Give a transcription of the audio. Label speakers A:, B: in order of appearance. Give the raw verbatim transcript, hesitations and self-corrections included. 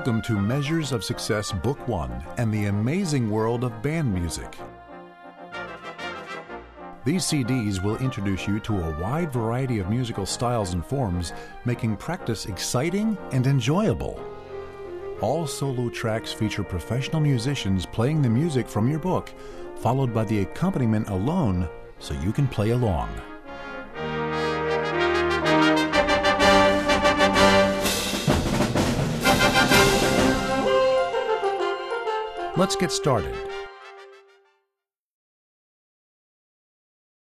A: Welcome to Measures of Success Book One and the amazing world of band music. These C Ds will introduce you to a wide variety of musical styles and forms, making practice exciting and enjoyable. All solo tracks feature professional musicians playing the music from your book, followed by the accompaniment alone so you can play along. Let's get started.